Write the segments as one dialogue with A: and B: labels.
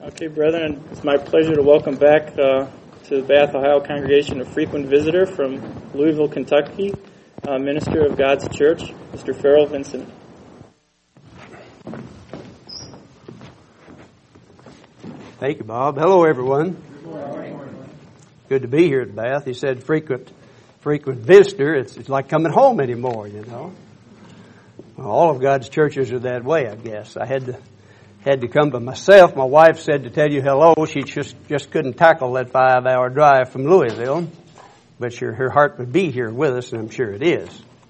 A: Okay, brethren, it's my pleasure to welcome back to the Bath, Ohio congregation a frequent visitor from Louisville, Kentucky, minister of God's church, Mr. Farrell Vincent.
B: Thank you, Bob. Hello, everyone. Good to be here at Bath. He said frequent visitor. It's like coming home anymore, you know. Well, all of God's churches are that way, I guess. I had to come by myself. My wife said to tell you hello. She just couldn't tackle that 5-hour drive from Louisville. But her heart would be here with us, and I'm sure it is.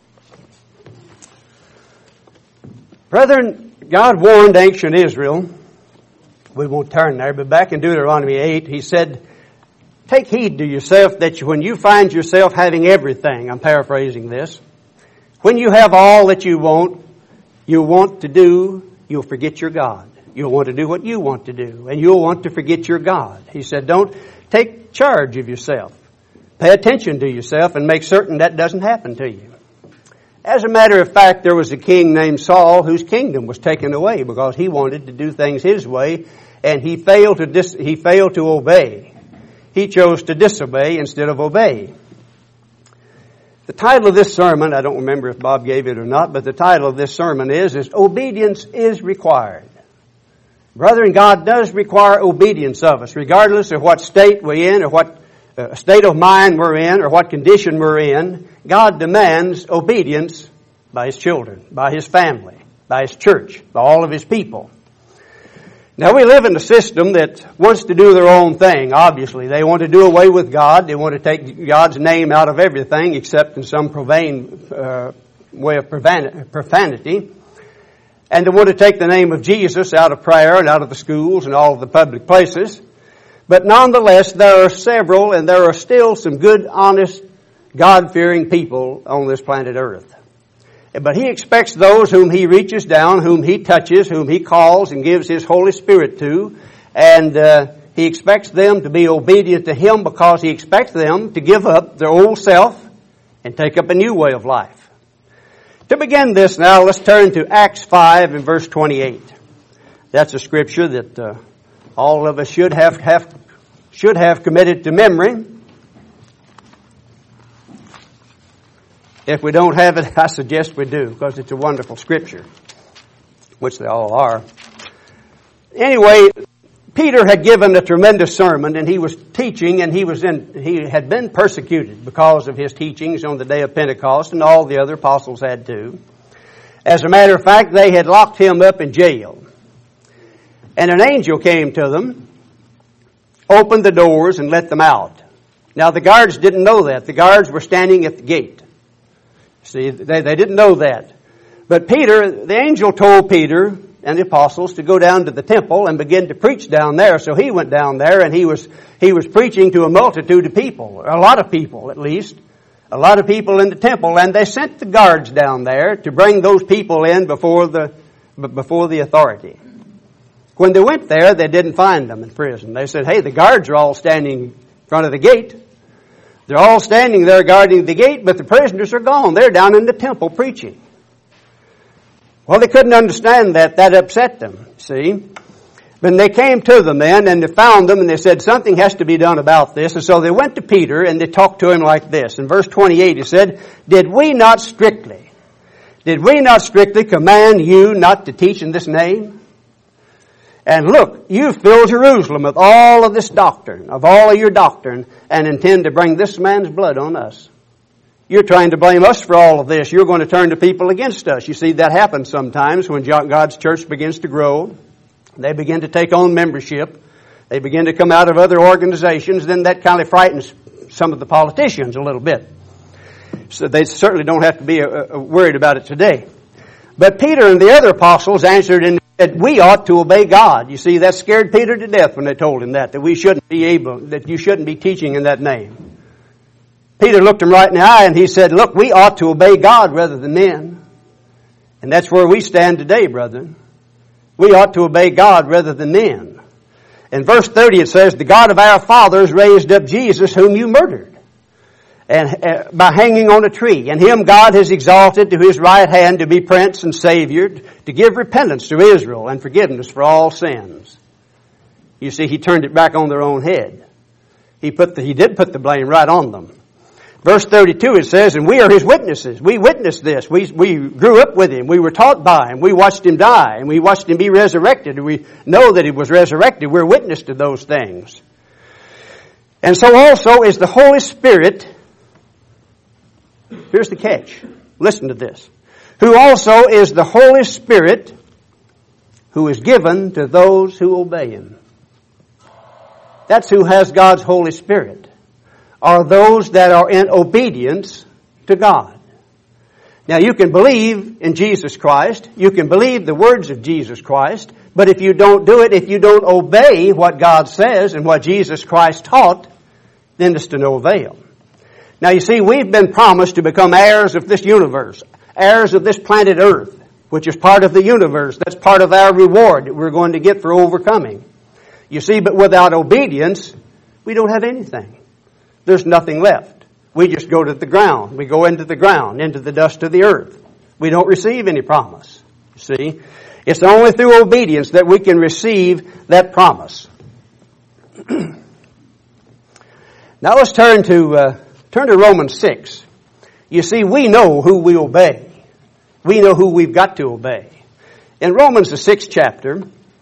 B: Brethren, God warned ancient Israel. We won't turn there, but back in Deuteronomy 8, he said, take heed to yourself that when you find yourself having everything, I'm paraphrasing this, when you have all that you want to do, you'll forget your God. You'll want to do what you want to do, and you'll want to forget your God. He said, don't take charge of yourself. Pay attention to yourself and make certain that doesn't happen to you. As a matter of fact, there was a king named Saul whose kingdom was taken away because he wanted to do things his way, and he failed to obey. He chose to disobey instead of obey. The title of this sermon, I don't remember if Bob gave it or not, but the title of this sermon is Obedience is Required. Brethren, God does require obedience of us, regardless of what state we're in or what state of mind we're in or what condition we're in. God demands obedience by His children, by His family, by His church, by all of His people. Now, we live in a system that wants to do their own thing, obviously. They want to do away with God. They want to take God's name out of everything except in some profane way of profanity. And they want to take the name of Jesus out of prayer and out of the schools and all of the public places. But nonetheless, there are several and there are still some good, honest, God-fearing people on this planet Earth. But He expects those whom He reaches down, whom He touches, whom He calls and gives His Holy Spirit to. And He expects them to be obedient to Him because He expects them to give up their old self and take up a new way of life. To begin this now, let's turn to Acts 5 and verse 28. That's a scripture that all of us should have committed to memory. If we don't have it, I suggest we do, because it's a wonderful scripture, which they all are. Anyway, Peter had given a tremendous sermon, and he was teaching, and he had been persecuted because of his teachings on the day of Pentecost, and all the other apostles had too. As a matter of fact, they had locked him up in jail. And an angel came to them, opened the doors, and let them out. Now, the guards didn't know that. The guards were standing at the gate. See, they didn't know that. But the angel told Peter and the apostles to go down to the temple and begin to preach down there. So he went down there and he was preaching to a multitude of people, a lot of people at least, a lot of people in the temple. And they sent the guards down there to bring those people in before the authority. When they went there, they didn't find them in prison. They said, hey, the guards are all standing in front of the gate. They're all standing there guarding the gate, but the prisoners are gone. They're down in the temple preaching. Well, they couldn't understand that. That upset them, see. But they came to them then, and they found them, and they said, something has to be done about this. And so they went to Peter, and they talked to him like this. In verse 28, he said, Did we not strictly command you not to teach in this name? And look, you fill Jerusalem with all of this doctrine, of all of your doctrine, and intend to bring this man's blood on us. You're trying to blame us for all of this. You're going to turn the people against us. You see, that happens sometimes when God's church begins to grow. They begin to take on membership. They begin to come out of other organizations. Then that kind of frightens some of the politicians a little bit. So they certainly don't have to be worried about it today. But Peter and the other apostles answered and said, we ought to obey God. You see, that scared Peter to death when they told him that you shouldn't be teaching in that name. Peter looked him right in the eye and he said, look, we ought to obey God rather than men. And that's where we stand today, brethren. We ought to obey God rather than men. In verse 30 it says, the God of our fathers raised up Jesus whom you murdered. And by hanging on a tree. And him God has exalted to His right hand to be Prince and Savior, to give repentance to Israel and forgiveness for all sins. You see, he turned it back on their own head. He did put the blame right on them. Verse 32 it says, and we are his witnesses. We witnessed this. We grew up with him. We were taught by him. We watched him die and we watched him be resurrected. We know that he was resurrected. We're witness to those things. And so also is the Holy Spirit. Here's the catch. Listen to this. Who also is the Holy Spirit who is given to those who obey him. That's who has God's Holy Spirit. Are those that are in obedience to God. Now you can believe in Jesus Christ, you can believe the words of Jesus Christ, but if you don't do it, if you don't obey what God says and what Jesus Christ taught, then it's to no avail. Now you see, we've been promised to become heirs of this universe, heirs of this planet Earth, which is part of the universe. That's part of our reward that we're going to get for overcoming. You see, but without obedience, we don't have anything. There's nothing left. We just go to the ground. We go into the ground, into the dust of the earth. We don't receive any promise. You see, it's only through obedience that we can receive that promise. Now let's turn to Romans 6. You see, we know who we obey. We know who we've got to obey. In Romans, the 6th chapter,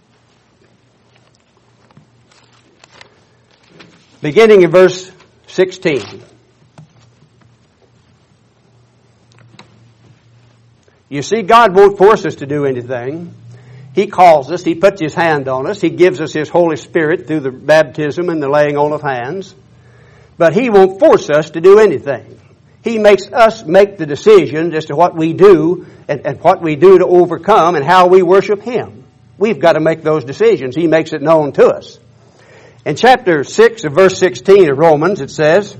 B: beginning in verse 16. You see, God won't force us to do anything. He calls us. He puts His hand on us. He gives us His Holy Spirit through the baptism and the laying on of hands. But He won't force us to do anything. He makes us make the decision as to what we do and what we do to overcome and how we worship Him. We've got to make those decisions. He makes it known to us. In chapter 6 of verse 16 of Romans, it says,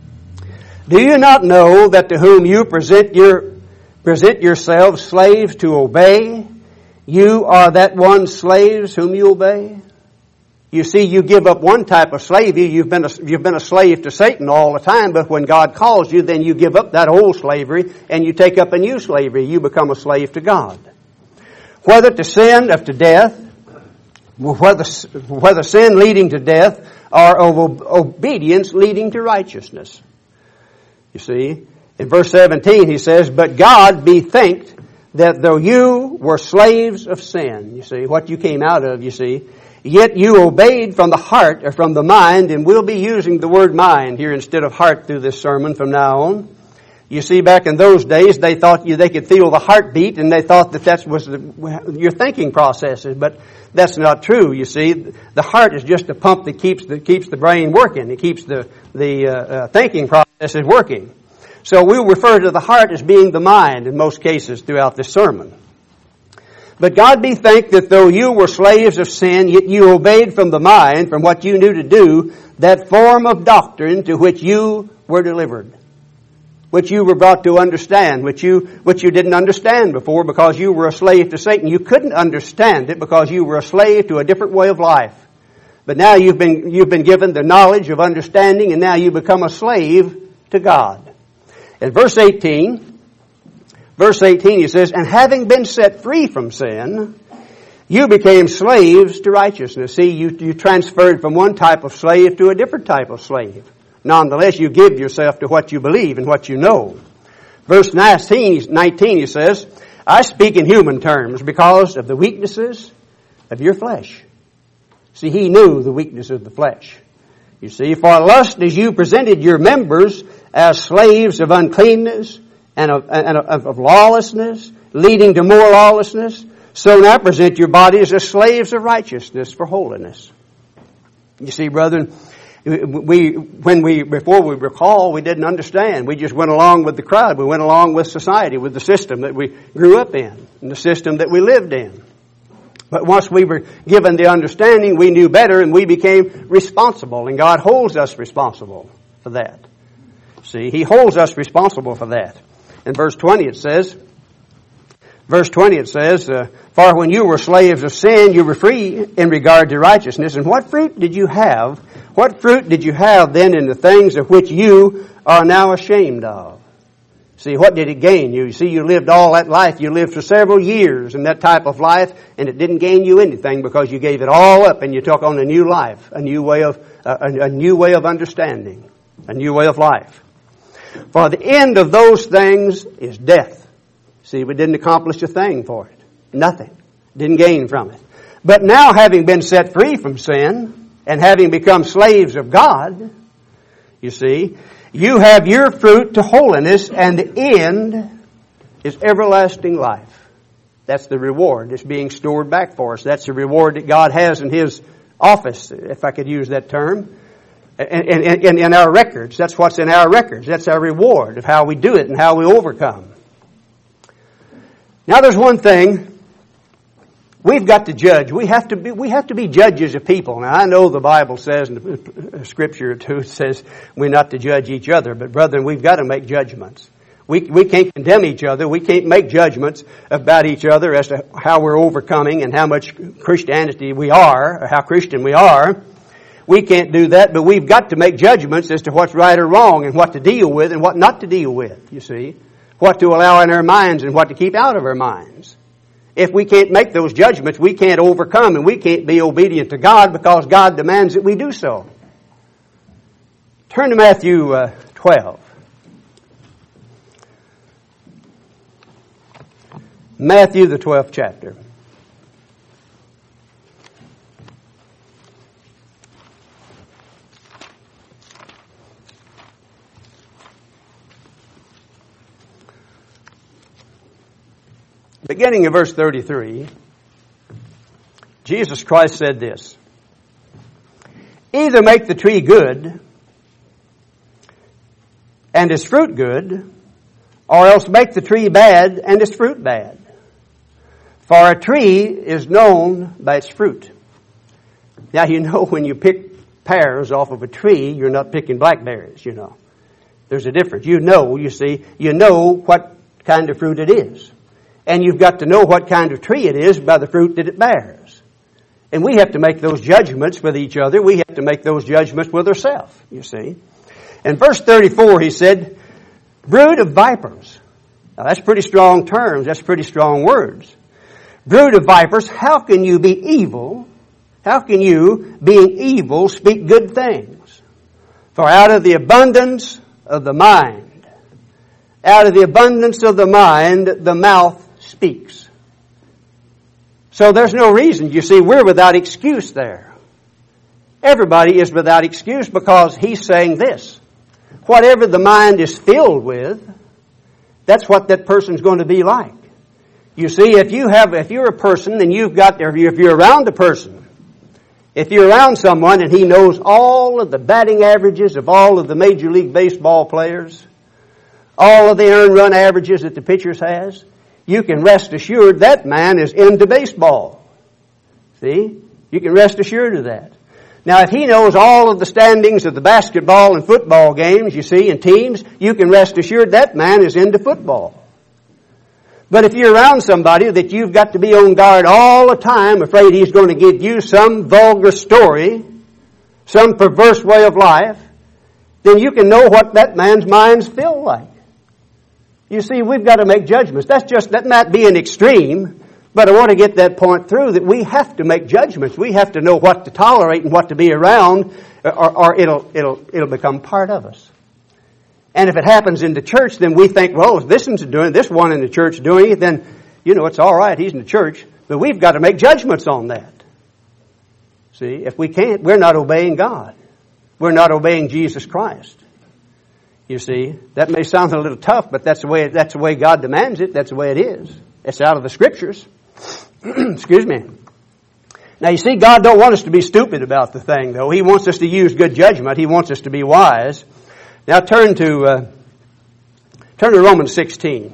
B: do you not know that to whom you present yourselves slaves to obey, you are that one slaves whom you obey? You see, you give up one type of slavery. You've been a slave to Satan all the time, but when God calls you, then you give up that old slavery and you take up a new slavery. You become a slave to God. Whether to sin or to death, whether sin leading to death or of obedience leading to righteousness. You see, in verse 17 he says, but God be thanked that though you were slaves of sin, you see, what you came out of, you see, yet you obeyed from the heart or from the mind, and we'll be using the word mind here instead of heart through this sermon from now on. You see, back in those days, they thought they could feel the heartbeat, and they thought that was your thinking processes. But that's not true. You see, the heart is just a pump that keeps the brain working. It keeps the thinking processes working. So we'll refer to the heart as being the mind in most cases throughout this sermon. But God be thanked that though you were slaves of sin, yet you obeyed from the mind, from what you knew to do, that form of doctrine to which you were delivered, which you were brought to understand, which you didn't understand before because you were a slave to Satan. You couldn't understand it because you were a slave to a different way of life. But now you've been given the knowledge of understanding, and now you become a slave to God. In verse 18 he says, and having been set free from sin, you became slaves to righteousness. See, you transferred from one type of slave to a different type of slave. Nonetheless, you give yourself to what you believe and what you know. Verse 19 he says, I speak in human terms because of the weaknesses of your flesh. See, he knew the weakness of the flesh. You see, for lust as you presented your members as slaves of uncleanness and of lawlessness, leading to more lawlessness, so now present your bodies as slaves of righteousness for holiness. You see, brethren, before we recall, we didn't understand. We just went along with the crowd. We went along with society, with the system that we grew up in, and the system that we lived in. But once we were given the understanding, we knew better, and we became responsible, and God holds us responsible for that. See, He holds us responsible for that. In verse 20 it says, for when you were slaves of sin, you were free in regard to righteousness. And what fruit did you have? What fruit did you have then in the things of which you are now ashamed of? See, what did it gain you? See, you lived all that life. You lived for several years in that type of life, and it didn't gain you anything because you gave it all up and you took on a new life, a new way of understanding, a new way of life. For the end of those things is death. See, we didn't accomplish a thing for it. Nothing. Didn't gain from it. But now, having been set free from sin and having become slaves of God, you see, you have your fruit to holiness, and the end is everlasting life. That's the reward that's being stored back for us. That's the reward that God has in His office, if I could use that term, in our records. That's what's in our records. That's our reward of how we do it and how we overcome. Now there's one thing. We've got to judge. We have to be judges of people. Now I know the Bible says, and Scripture too says, we're not to judge each other. But brethren, we've got to make judgments. We can't condemn each other. We can't make judgments about each other as to how we're overcoming and how much Christianity we are, or how Christian we are. We can't do that, but we've got to make judgments as to what's right or wrong and what to deal with and what not to deal with, you see. What to allow in our minds and what to keep out of our minds. If we can't make those judgments, we can't overcome and we can't be obedient to God because God demands that we do so. Turn to Matthew 12. Matthew, the 12th chapter. Beginning in verse 33, Jesus Christ said this, either make the tree good and its fruit good, or else make the tree bad and its fruit bad. For a tree is known by its fruit. Now you know when you pick pears off of a tree, you're not picking blackberries, you know. There's a difference. You know what kind of fruit it is. And you've got to know what kind of tree it is by the fruit that it bears. And we have to make those judgments with each other. We have to make those judgments with ourselves, you see. In verse 34, he said, brood of vipers. Now that's pretty strong terms. That's pretty strong words. Brood of vipers, how can you be evil? How can you, being evil, speak good things? For out of the abundance of the mind, the mouth speaks. So there's no reason. You see, we're without excuse there. Everybody is without excuse because he's saying this. Whatever the mind is filled with, that's what that person's going to be like. You see, if you're a person and if you're around a person, if you're around someone and he knows all of the batting averages of all of the Major League Baseball players, all of the earned run averages that the pitchers has, you can rest assured that man is into baseball. See? You can rest assured of that. Now, if he knows all of the standings of the basketball and football games, you see, and teams, you can rest assured that man is into football. But if you're around somebody that you've got to be on guard all the time, afraid he's going to give you some vulgar story, some perverse way of life, then you can know what that man's minds feel like. You see, we've got to make judgments. That might be an extreme, but I want to get that point through that we have to make judgments. We have to know what to tolerate and what to be around, or it'll become part of us. And if it happens in the church, then we think, well, if this one in the church doing it, then, it's all right, he's in the church. But we've got to make judgments on that. See, if we can't, we're not obeying God. We're not obeying Jesus Christ. You see, that may sound a little tough, but that's the way God demands it. That's the way it is. It's out of the Scriptures. Excuse me. Now, you see, God don't want us to be stupid about the thing, though. He wants us to use good judgment. He wants us to be wise. Now, turn to Romans 16.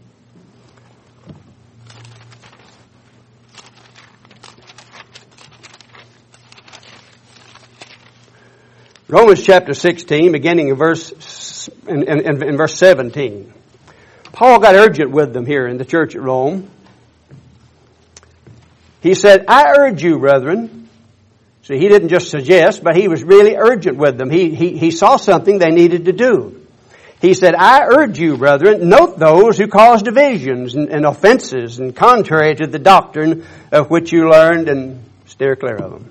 B: Romans chapter 16, beginning in verse 17. Paul got urgent with them here in the church at Rome. He said, I urge you, brethren. See, he didn't just suggest, but he was really urgent with them. He saw something they needed to do. He said, I urge you, brethren, note those who cause divisions and offenses and contrary to the doctrine of which you learned, and steer clear of them.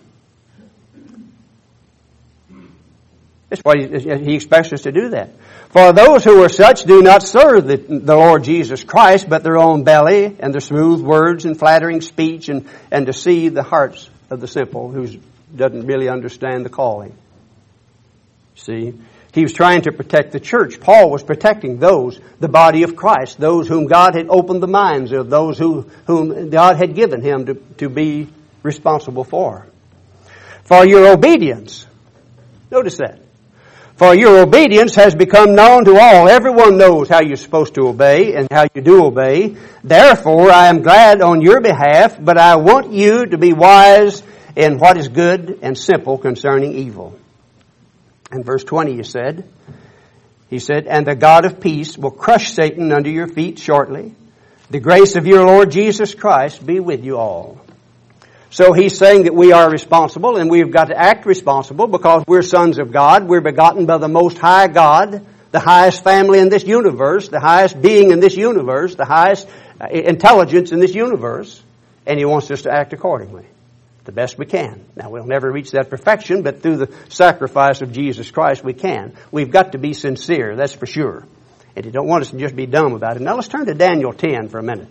B: That's why he expects us to do that. For those who are such do not serve the Lord Jesus Christ, but their own belly and their smooth words and flattering speech and deceive the hearts of the simple who doesn't really understand the calling. See? He was trying to protect the church. Paul was protecting those, the body of Christ, those whom God had opened the minds of, those whom God had given him to be responsible for. For your obedience, notice that. For your obedience has become known to all. Everyone knows how you're supposed to obey and how you do obey. Therefore, I am glad on your behalf, but I want you to be wise in what is good and simple concerning evil. In verse 20 he said, and the God of peace will crush Satan under your feet shortly. The grace of your Lord Jesus Christ be with you all. So he's saying that we are responsible, and we've got to act responsible because we're sons of God. We're begotten by the Most High God, the highest family in this universe, the highest being in this universe, the highest intelligence in this universe, and he wants us to act accordingly. The best we can. Now, we'll never reach that perfection, but through the sacrifice of Jesus Christ, we can. We've got to be sincere, that's for sure. And he don't want us to just be dumb about it. Now, let's turn to Daniel 10 for a minute.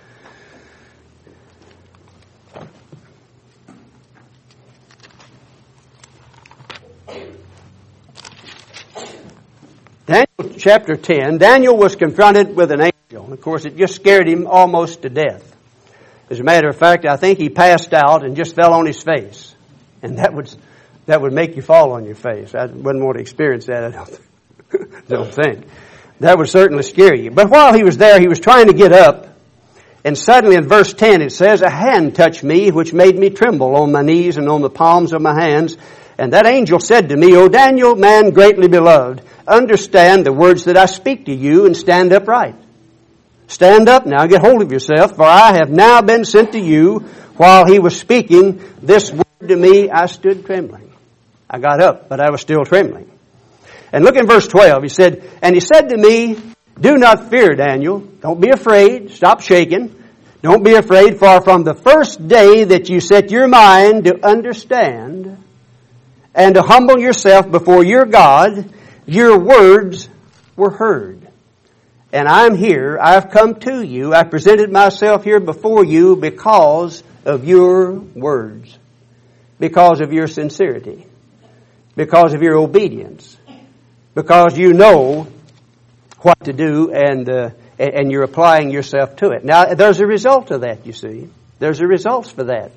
B: Daniel chapter 10, Daniel was confronted with an angel. Of course, it just scared him almost to death. As a matter of fact, I think he passed out and just fell on his face. And that would make you fall on your face. I wouldn't want to experience that, I don't think. That would certainly scare you. But while he was there, he was trying to get up. And suddenly in verse 10 it says, a hand touched me, which made me tremble on my knees and on the palms of my hands. And that angel said to me, O Daniel, man greatly beloved, understand the words that I speak to you and stand upright. Stand up now, get hold of yourself, for I have now been sent to you. While he was speaking this word to me, I stood trembling. I got up, but I was still trembling. And look in verse 12. He said, and he said to me, do not fear, Daniel. Don't be afraid. Stop shaking. Don't be afraid, for from the first day that you set your mind to understand and to humble yourself before your God, your words were heard. And I'm here, I've come to you, I presented myself here before you because of your words, because of your sincerity, because of your obedience, because you know what to do and you're applying yourself to it. Now, there's a result of that, you see. There's a result for that.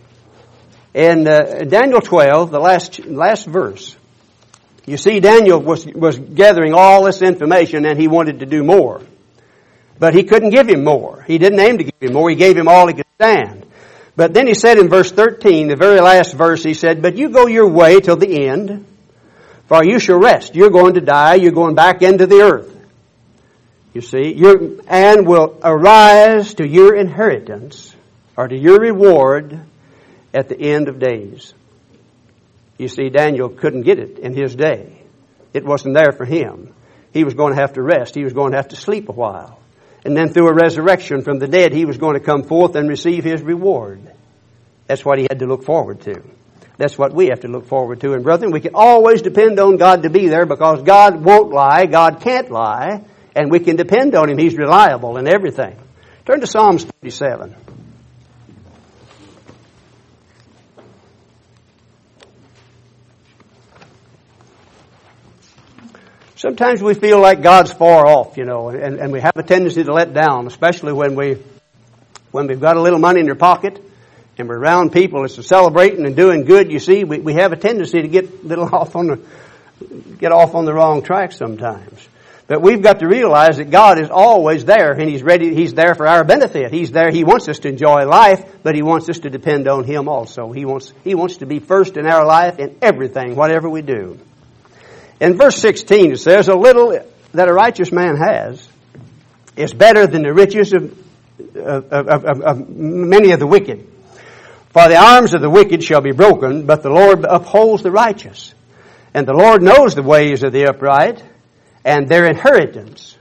B: In Daniel 12, the last verse, you see Daniel was gathering all this information and he wanted to do more. But he couldn't give him more. He didn't aim to give him more. He gave him all he could stand. But then he said in verse 13, the very last verse, he said, but you go your way till the end, for you shall rest. You're going to die. You're going back into the earth. You see, and will arise to your inheritance or to your reward at the end of days. You see, Daniel couldn't get it in his day. It wasn't there for him. He was going to have to rest. He was going to have to sleep a while. And then through a resurrection from the dead, he was going to come forth and receive his reward. That's what he had to look forward to. That's what we have to look forward to. And brethren, we can always depend on God to be there because God won't lie. God can't lie. And we can depend on him. He's reliable in everything. Turn to Psalms 37. Sometimes we feel like God's far off, and we have a tendency to let down, especially when we've got a little money in your pocket and we're around people that's celebrating and doing good. You see, we have a tendency to get off on the wrong track sometimes. But we've got to realize that God is always there and He's ready. He's there for our benefit. He's there. He wants us to enjoy life, but He wants us to depend on Him also. He wants to be first in our life in everything, whatever we do. In verse 16 it says, a little that a righteous man has is better than the riches of many of the wicked. For the arms of the wicked shall be broken, but the Lord upholds the righteous. And the Lord knows the ways of the upright, and their inheritance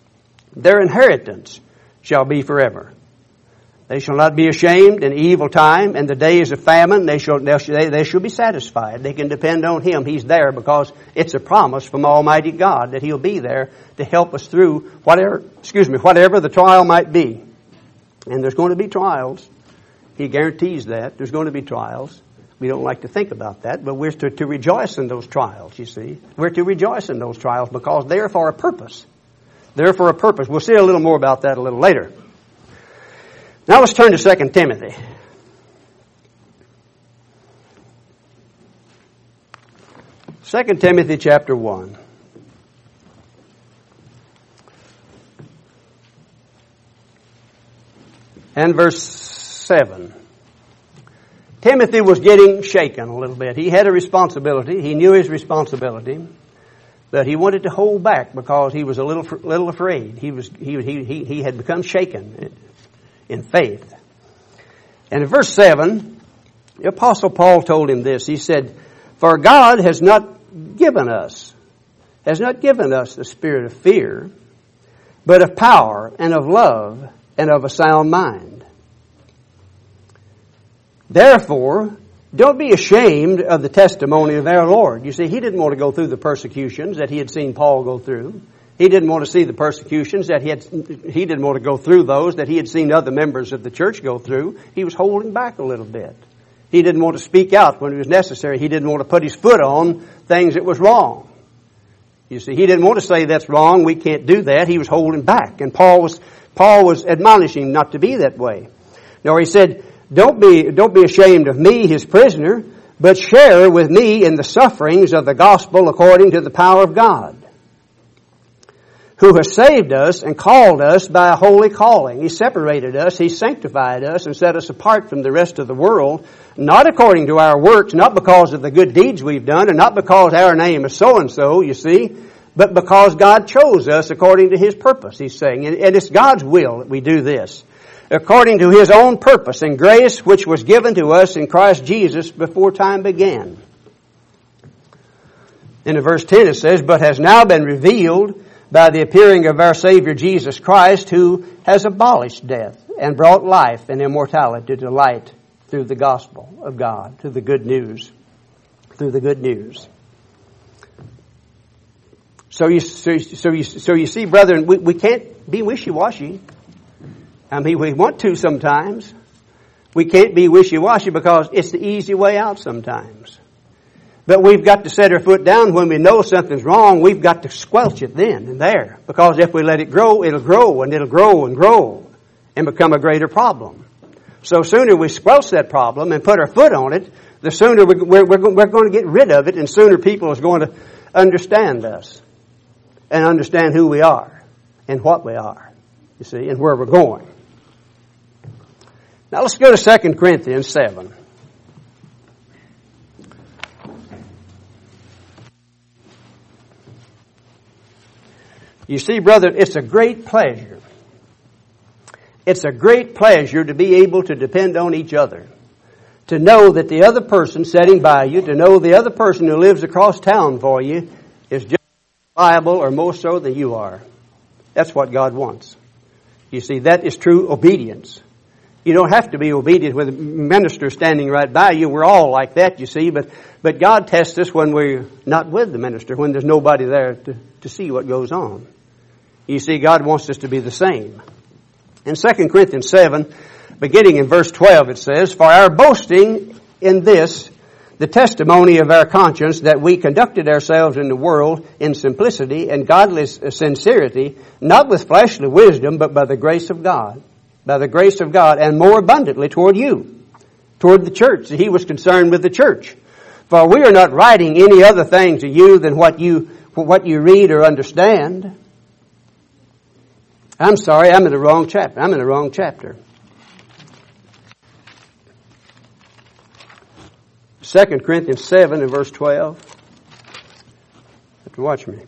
B: shall be forever. They shall not be ashamed in evil time, and the days of famine they shall be satisfied. They can depend on Him. He's there because it's a promise from Almighty God that He'll be there to help us through whatever the trial might be. And there's going to be trials. He guarantees that. There's going to be trials. We don't like to think about that, but we're to rejoice in those trials, you see. We're to rejoice in those trials because they're for a purpose. They're for a purpose. We'll see a little more about that a little later. Now let's turn to 2 Timothy. Second Timothy chapter 1. And verse 7. Timothy was getting shaken a little bit. He had a responsibility. He knew his responsibility. But he wanted to hold back because he was a little afraid. He had become shaken in faith. And in verse 7, the Apostle Paul told him this. He said, "For God has not given us the spirit of fear, but of power and of love and of a sound mind. Therefore, don't be ashamed of the testimony of our Lord." You see, he didn't want to go through the persecutions that he had seen Paul go through. He didn't want to see the persecutions he didn't want to go through those that he had seen other members of the church go through. He was holding back a little bit. He didn't want to speak out when it was necessary. He didn't want to put his foot on things that was wrong. You see, he didn't want to say that's wrong, we can't do that. He was holding back. And Paul was admonishing not to be that way. No, he said, Don't be ashamed of me, his prisoner, but share with me in the sufferings of the gospel according to the power of God, who has saved us and called us by a holy calling. He separated us, He sanctified us, and set us apart from the rest of the world, not according to our works, not because of the good deeds we've done, and not because our name is so-and-so, you see, but because God chose us according to His purpose, he's saying. And it's God's will that we do this, according to His own purpose and grace, which was given to us in Christ Jesus before time began. And in verse 10 it says, "But has now been revealed by the appearing of our Savior Jesus Christ, who has abolished death and brought life and immortality to light through the gospel of God," through the good news. Through the good news. So you see, brethren, we can't be wishy-washy. I mean, we want to sometimes. We can't be wishy-washy because it's the easy way out sometimes. But we've got to set our foot down when we know something's wrong. We've got to squelch it then and there. Because if we let it grow, it'll grow and it'll grow and grow and become a greater problem. So sooner we squelch that problem and put our foot on it, the sooner we're going to get rid of it, and sooner people is going to understand us and understand who we are and what we are, you see, and where we're going. Now let's go to 2 Corinthians 7. You see, brother, it's a great pleasure. It's a great pleasure to be able to depend on each other. To know that the other person sitting by you, to know the other person who lives across town for you is just as reliable or more so than you are. That's what God wants. You see, that is true obedience. You don't have to be obedient with a minister standing right by you. We're all like that, you see, but God tests us when we're not with the minister, when there's nobody there to see what goes on. You see, God wants us to be the same. In 2 Corinthians 7, beginning in verse 12, it says, "For our boasting in this, the testimony of our conscience, that we conducted ourselves in the world in simplicity and godly sincerity, not with fleshly wisdom, but by the grace of God. By the grace of God, and more abundantly toward you," toward the church. He was concerned with the church. "For we are not writing any other thing to you than what you read or understand." I'm sorry, I'm in the wrong chapter. 2 Corinthians 7 and verse 12. You have to watch me.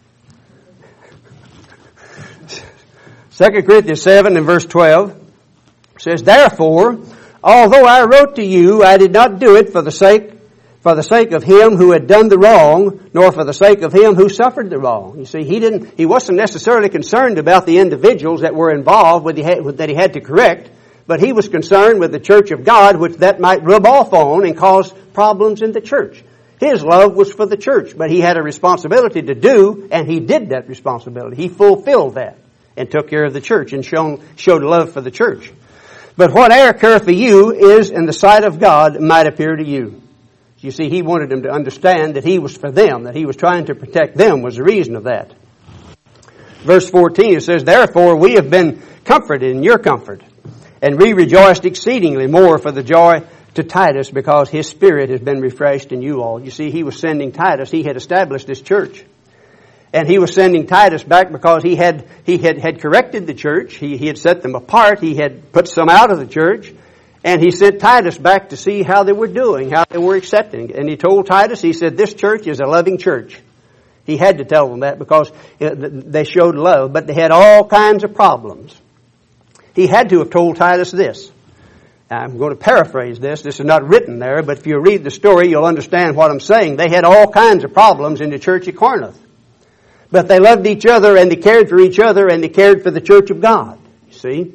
B: 2 Corinthians 7 and verse 12 says, "Therefore, although I wrote to you, I did not do it for for the sake of him who had done the wrong, nor for the sake of him who suffered the wrong. You see, he wasn't necessarily concerned about the individuals that were involved that he had to correct, but he was concerned with the church of God, which that might rub off on and cause problems in the church. His love was for the church, but he had a responsibility to do, and he did that responsibility. He fulfilled that and took care of the church and showed love for the church. But whate'er occur for you is in the sight of God might appear to you. You see, he wanted them to understand that he was for them, that he was trying to protect them was the reason of that. Verse 14, it says, therefore we have been comforted in your comfort, and we rejoiced exceedingly more for the joy to Titus, because his spirit has been refreshed in you all. You see, he was sending Titus. He had established this church. And he was sending Titus back because he had corrected the church. He had set them apart. He had put some out of the church. And he sent Titus back to see how they were doing, how they were accepting. And he told Titus, he said, this church is a loving church. He had to tell them that because they showed love, but they had all kinds of problems. He had to have told Titus this. I'm going to paraphrase this. This is not written there, but if you read the story, you'll understand what I'm saying. They had all kinds of problems in the church at Corinth. But they loved each other, and they cared for each other, and they cared for the church of God. You see?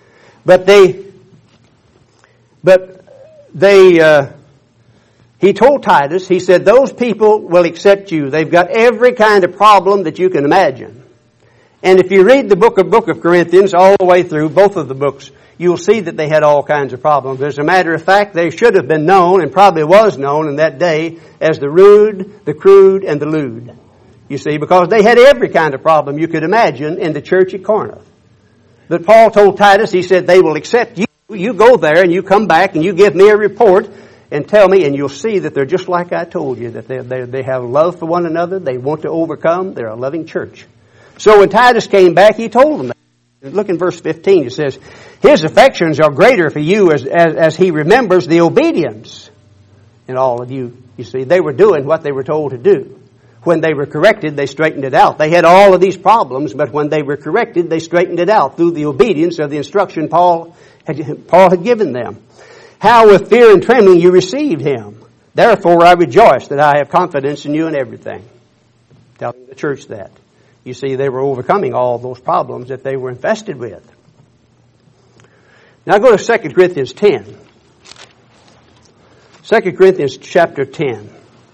B: He told Titus, he said, those people will accept you. They've got every kind of problem that you can imagine. And if you read the book of Corinthians all the way through, both of the books, you'll see that they had all kinds of problems. As a matter of fact, they should have been known, and probably was known in that day, as the rude, the crude, and the lewd. You see, because they had every kind of problem you could imagine in the church at Corinth. But Paul told Titus, he said, they will accept you. You go there and you come back and you give me a report and tell me, and you'll see that they're just like I told you, that they have love for one another. They want to overcome. They're a loving church. So when Titus came back, he told them that. Look in verse 15. It says, his affections are greater for you as he remembers the obedience in all of you. You see, they were doing what they were told to do. When they were corrected, they straightened it out. They had all of these problems, but when they were corrected, they straightened it out through the obedience of the instruction Paul had given them. How with fear and trembling you received him. Therefore I rejoice that I have confidence in you in everything. Telling the church that. You see, they were overcoming all those problems that they were infested with. Now go to 2 Corinthians 10. 2 Corinthians chapter 10.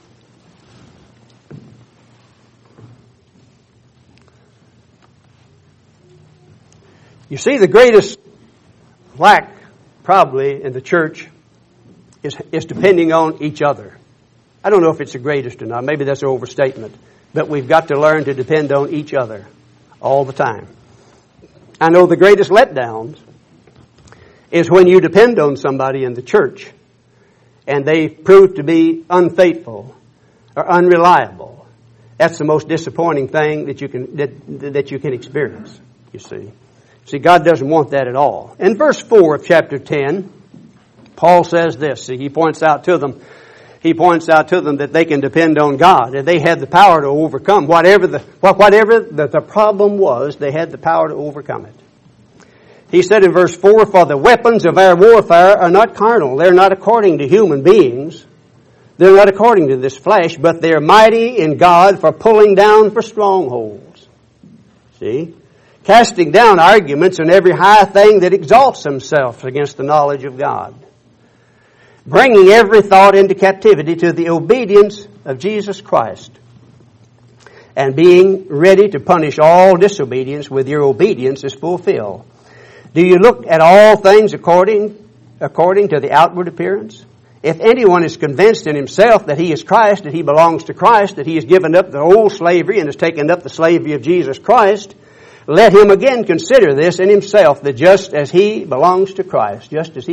B: You see, the greatest lack probably in the church is depending on each other. I don't know if it's the greatest or not. Maybe that's an overstatement. But we've got to learn to depend on each other all the time. I know the greatest letdowns is when you depend on somebody in the church and they prove to be unfaithful or unreliable. That's the most disappointing thing that you can experience, you see. See, God doesn't want that at all. In verse 4 of chapter 10, Paul says this. See, he points out to them that they can depend on God, and they had the power to overcome whatever the problem was. They had the power to overcome it. He said in verse 4, for the weapons of our warfare are not carnal. They're not according to human beings. They're not according to this flesh, but they're mighty in God for pulling down for strongholds. See? Casting down arguments and every high thing that exalts himself against the knowledge of God. Bringing every thought into captivity to the obedience of Jesus Christ. And being ready to punish all disobedience with your obedience is fulfilled. Do you look at all things according to the outward appearance? If anyone is convinced in himself that he is Christ, that he belongs to Christ, that he has given up the old slavery and has taken up the slavery of Jesus Christ, let him again consider this in himself, that just as he belongs to Christ,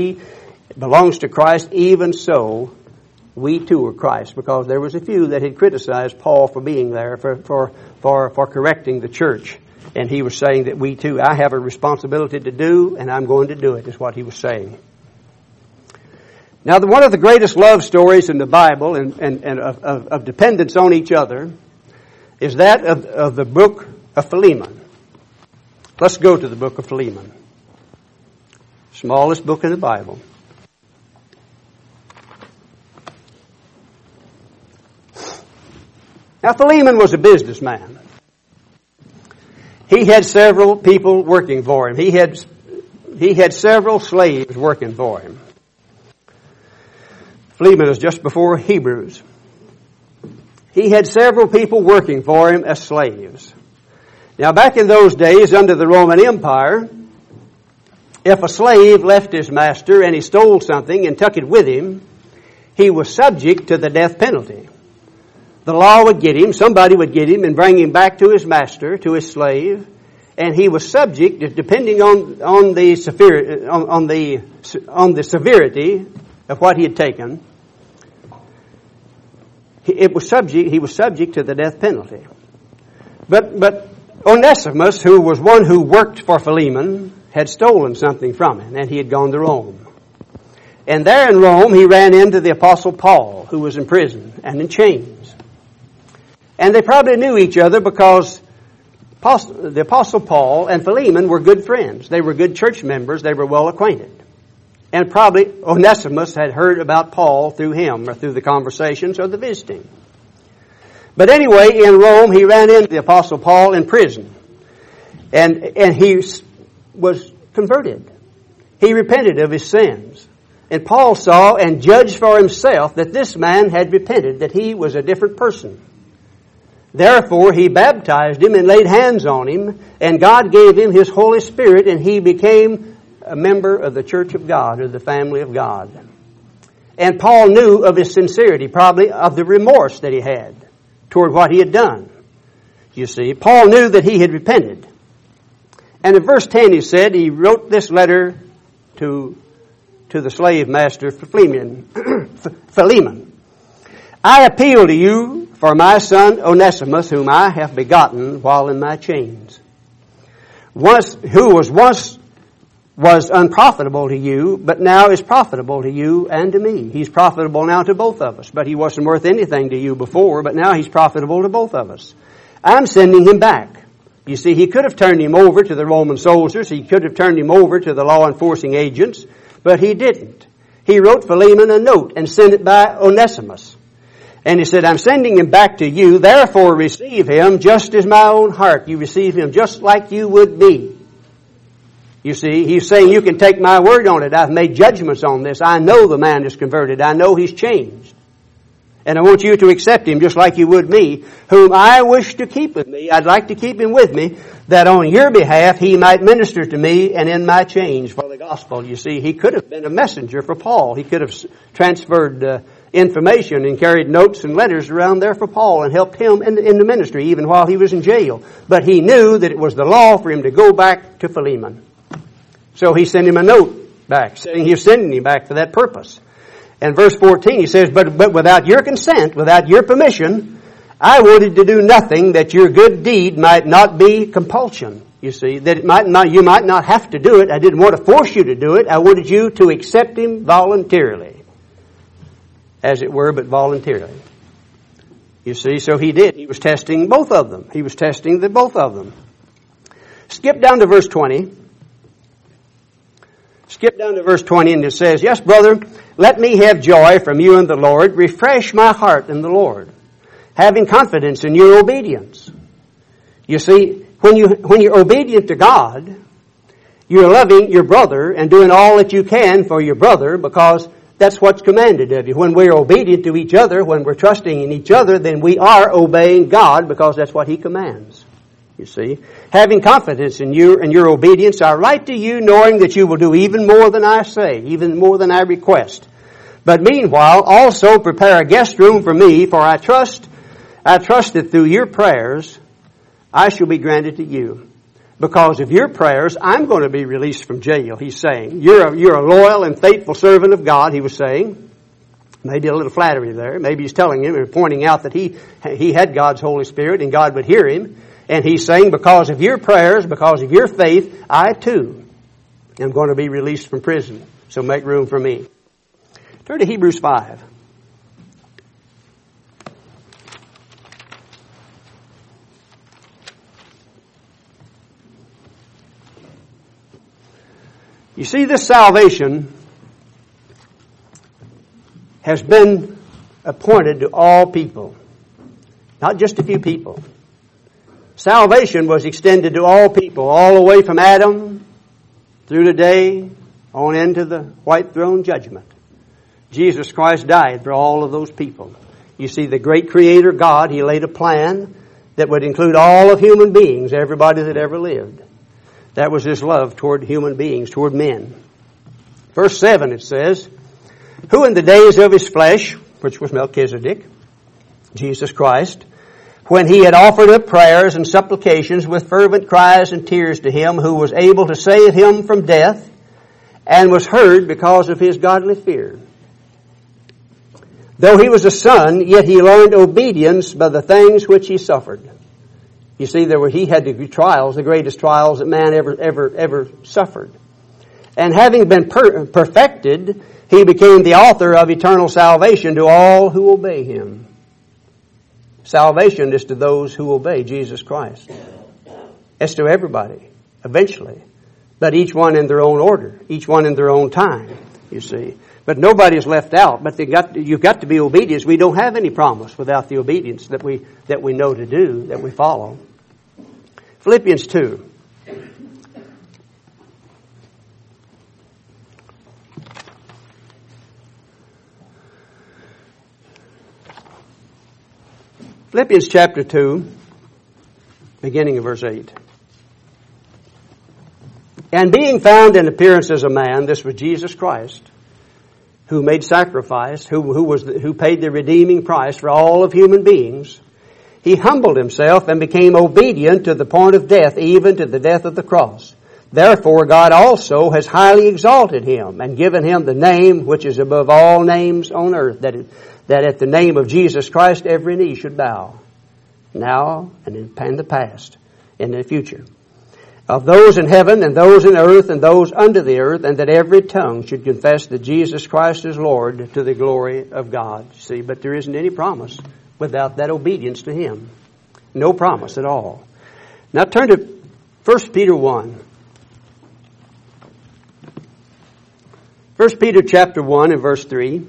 B: even so we too are Christ. Because there was a few that had criticized Paul for being there, for correcting the church. And he was saying that we too, I have a responsibility to do, and I'm going to do it, is what he was saying. Now, one of the greatest love stories in the Bible and of dependence on each other is that of the book of Philemon. Let's go to the book of Philemon. Smallest book in the Bible. Now, Philemon was a businessman. He had several people working for him. He had several slaves working for him. Philemon is just before Hebrews. He had several people working for him as slaves. Now, back in those days, under the Roman Empire, if a slave left his master and he stole something and took it with him, he was subject to the death penalty. The law would get him, somebody would get him and bring him back to his master, to his slave, and he was subject, depending on the severity of what he had taken, he was subject to the death penalty. But Onesimus, who was one who worked for Philemon, had stolen something from him, and he had gone to Rome. And there in Rome, he ran into the Apostle Paul, who was in prison and in chains. And they probably knew each other because the Apostle Paul and Philemon were good friends. They were good church members. They were well acquainted. And probably Onesimus had heard about Paul through him or through the conversations or the visiting. But anyway, in Rome, he ran into the Apostle Paul in prison. And he was converted. He repented of his sins. And Paul saw and judged for himself that this man had repented, that he was a different person. Therefore, he baptized him and laid hands on him, and God gave him His Holy Spirit, and he became a member of the church of God, or the family of God. And Paul knew of his sincerity, probably of the remorse that he had toward what he had done. You see, Paul knew that he had repented. And in verse 10 he said, he wrote this letter to the slave master Philemon. I appeal to you for my son Onesimus, whom I have begotten while in my chains. Who was unprofitable to you, but now is profitable to you and to me. He's profitable now to both of us, but he wasn't worth anything to you before, but now he's profitable to both of us. I'm sending him back. You see, he could have turned him over to the Roman soldiers. He could have turned him over to the law enforcing agents, but he didn't. He wrote Philemon a note and sent it by Onesimus. And he said, I'm sending him back to you, therefore receive him just as my own heart. You receive him just like you would be. You see, he's saying you can take my word on it. I've made judgments on this. I know the man is converted. I know he's changed. And I want you to accept him just like you would me, whom I wish to keep with me. I'd like to keep him with me, that on your behalf he might minister to me and in my change for the gospel. You see, he could have been a messenger for Paul. He could have transferred information and carried notes and letters around there for Paul and helped him in the ministry even while he was in jail. But he knew that it was the law for him to go back to Philemon. So he sent him a note back, saying he was sending him back for that purpose. And verse 14 he says, but without your consent, without your permission, I wanted to do nothing that your good deed might not be compulsion. You see, that you might not have to do it. I didn't want to force you to do it. I wanted you to accept him voluntarily. As it were, but voluntarily. You see, so he did. He was testing both of them. He was testing the both of them. Skip down to verse 20. Skip down to verse 20 and it says, yes, brother, let me have joy from you in the Lord. Refresh my heart in the Lord, having confidence in your obedience. You see, when you're obedient to God, you're loving your brother and doing all that you can for your brother because that's what's commanded of you. When we're obedient to each other, when we're trusting in each other, then we are obeying God because that's what He commands. You see, having confidence in you and your obedience, I write to you knowing that you will do even more than I say, even more than I request. But meanwhile, also prepare a guest room for me, for I trust that through your prayers, I shall be granted to you. Because of your prayers, I'm going to be released from jail, he's saying. You're a loyal and faithful servant of God, he was saying. Maybe a little flattery there. Maybe he's telling him and pointing out that he had God's Holy Spirit and God would hear him. And he's saying, because of your prayers, because of your faith, I too am going to be released from prison. So make room for me. Turn to Hebrews 5. You see, this salvation has been appointed to all people. Not just a few people. Salvation was extended to all people, all the way from Adam through today on into the white throne judgment. Jesus Christ died for all of those people. You see, the great Creator God, He laid a plan that would include all of human beings, everybody that ever lived. That was His love toward human beings, toward men. Verse 7 it says, who in the days of His flesh, which was Melchizedek, Jesus Christ, when He had offered up prayers and supplications with fervent cries and tears to Him who was able to save him from death, and was heard because of His godly fear. Though He was a son, yet He learned obedience by the things which He suffered. You see, He had the trials, the greatest trials that man ever suffered. And having been perfected, He became the author of eternal salvation to all who obey Him. Salvation is to those who obey Jesus Christ. It's to everybody, eventually. But each one in their own order, each one in their own time, you see. But nobody's left out. But you've got to be obedient. We don't have any promise without the obedience that we know to do, that we follow. Philippians 2. Philippians chapter 2, beginning of verse 8. And being found in appearance as a man, this was Jesus Christ, who made sacrifice, who paid the redeeming price for all of human beings, He humbled Himself and became obedient to the point of death, even to the death of the cross. Therefore God also has highly exalted Him and given Him the name which is above all names on earth, that at the name of Jesus Christ every knee should bow, now and in the past, and in the future, of those in heaven and those in earth and those under the earth, and that every tongue should confess that Jesus Christ is Lord, to the glory of God. See, but there isn't any promise without that obedience to Him. No promise at all. Now turn to 1 Peter 1. 1 Peter chapter 1 and verse 3.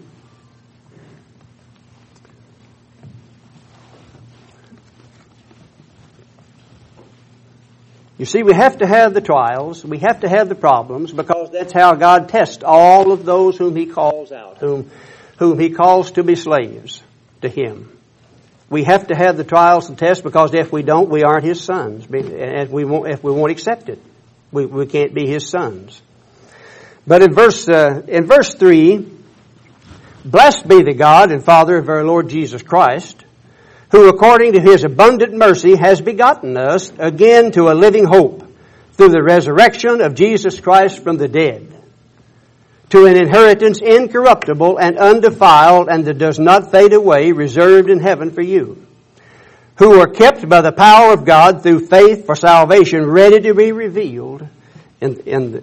B: You see, we have to have the trials, we have to have the problems, because that's how God tests all of those whom He calls out, whom He calls to be slaves to Him. We have to have the trials and tests, because if we don't, we aren't His sons. If we won't accept it, we can't be His sons. But in verse 3, blessed be the God and Father of our Lord Jesus Christ, who according to His abundant mercy has begotten us again to a living hope through the resurrection of Jesus Christ from the dead, to an inheritance incorruptible and undefiled and that does not fade away, reserved in heaven for you, who are kept by the power of God through faith for salvation, ready to be revealed in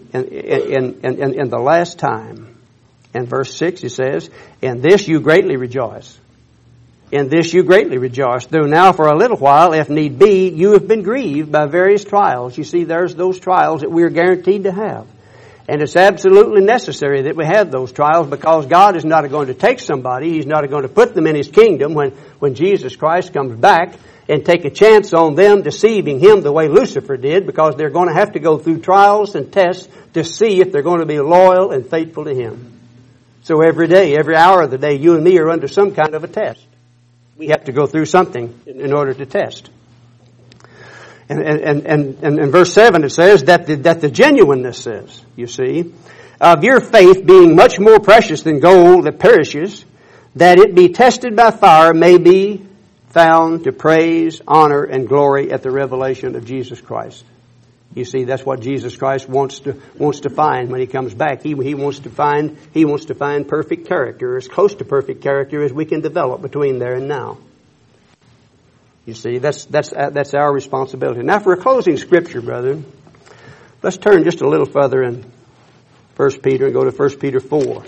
B: the last time. In verse 6 it says, in this you greatly rejoice. In this you greatly rejoice, though now for a little while, if need be, you have been grieved by various trials. You see, there's those trials that we're guaranteed to have. And it's absolutely necessary that we have those trials, because God is not going to take somebody, He's not going to put them in His kingdom when Jesus Christ comes back and take a chance on them deceiving Him the way Lucifer did, because they're going to have to go through trials and tests to see if they're going to be loyal and faithful to Him. So every day, every hour of the day, you and me are under some kind of a test. We have to go through something in order to test. And in verse 7 it says that the genuineness says, you see, of your faith being much more precious than gold that perishes, that it be tested by fire, may be found to praise, honor, and glory at the revelation of Jesus Christ. You see, that's what Jesus Christ wants to find when He comes back. He wants to find perfect character, as close to perfect character as we can develop between there and now. You see, that's our responsibility. Now, for a closing scripture, brethren, let's turn just a little further in 1 Peter and go to 1 Peter 4.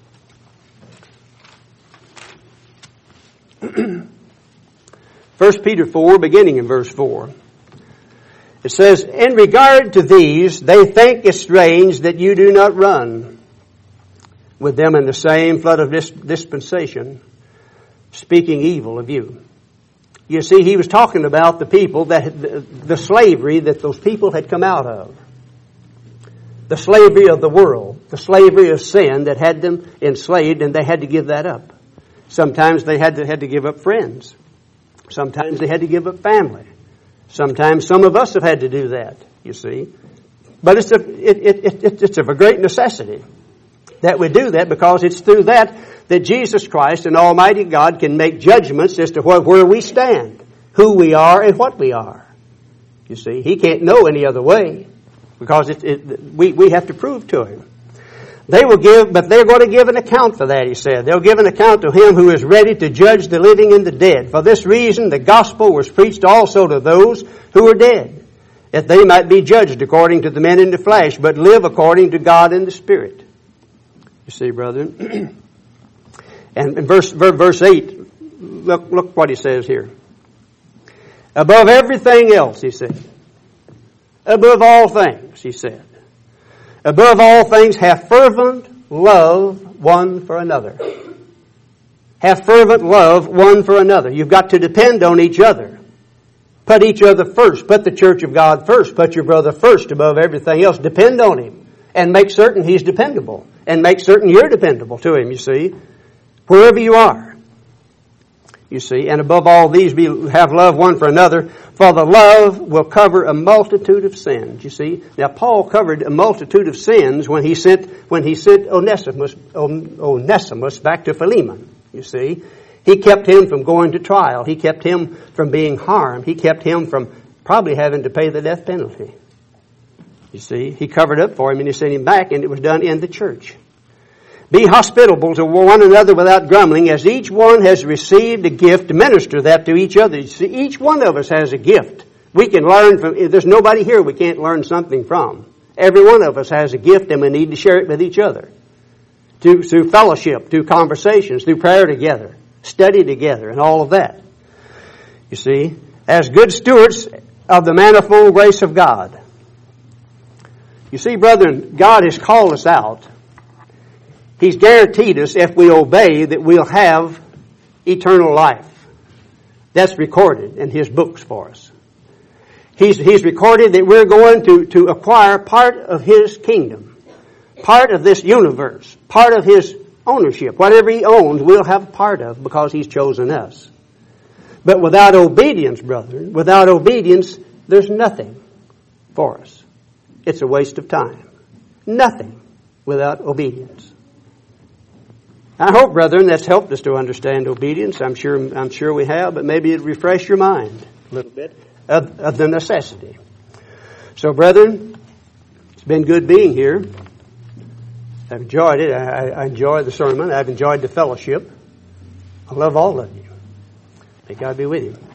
B: 1 Peter 4, beginning in verse 4. It says, in regard to these, they think it strange that you do not run with them in the same flood of dispensation, speaking evil of you. You see, he was talking about the people the slavery that those people had come out of. The slavery of the world, the slavery of sin that had them enslaved, and they had to give that up. Sometimes they had to give up friends. Sometimes they had to give up family. Sometimes some of us have had to do that, you see. But it's of a great necessity that we do that, because it's through that Jesus Christ and Almighty God can make judgments as to where we stand, who we are, and what we are. You see, He can't know any other way, because we have to prove to Him. They will give, but they're going to give an account for that, He said. They'll give an account to Him who is ready to judge the living and the dead. For this reason, the gospel was preached also to those who are dead, that they might be judged according to the men in the flesh, but live according to God in the Spirit. You see, brethren. And in verse 8, look what he says here. Above everything else, he said. Above all things, he said. Above all things, have fervent love one for another. Have fervent love one for another. You've got to depend on each other. Put each other first. Put the church of God first. Put your brother first above everything else. Depend on him. And make certain he's dependable. And make certain you're dependable to him, you see. Wherever you are. You see. And above all these, have love one for another. For the love will cover a multitude of sins. You see. Now Paul covered a multitude of sins when he sent Onesimus back to Philemon. You see. He kept him from going to trial. He kept him from being harmed. He kept him from probably having to pay the death penalty. You see, he covered up for him and he sent him back, and it was done in the church. Be hospitable to one another without grumbling, as each one has received a gift to minister that to each other. You see, each one of us has a gift. We can learn from, there's nobody here we can't learn something from. Every one of us has a gift, and we need to share it with each other. Through fellowship, through conversations, through prayer together, study together, and all of that. You see, as good stewards of the manifold grace of God. You see, brethren, God has called us out. He's guaranteed us, if we obey, that we'll have eternal life. That's recorded in His books for us. He's recorded that we're going to acquire part of His kingdom, part of this universe, part of His ownership. Whatever He owns, we'll have part of, because He's chosen us. But without obedience, brethren, without obedience, there's nothing for us. It's a waste of time. Nothing without obedience. I hope, brethren, that's helped us to understand obedience. I'm sure we have, but maybe it'll refresh your mind a little bit of the necessity. So, brethren, it's been good being here. I've enjoyed it. I enjoyed the sermon. I've enjoyed the fellowship. I love all of you. May God be with you.